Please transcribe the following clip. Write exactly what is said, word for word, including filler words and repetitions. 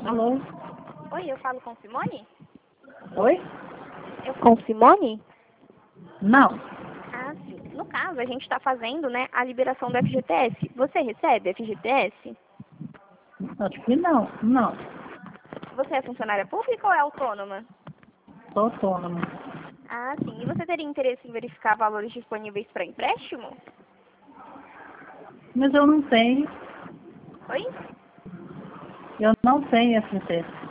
Alô? Oi, eu falo com Simone? Oi? Eu com Simone? Não. Ah, sim. No caso, a gente está fazendo, né, a liberação do F G T S. Você recebe F G T S? Acho que não. Não. Você é funcionária pública ou é autônoma? Sou autônoma. Ah, sim. E você teria interesse em verificar valores disponíveis para empréstimo? Mas eu não tenho. Oi? Eu não tenho F G T S.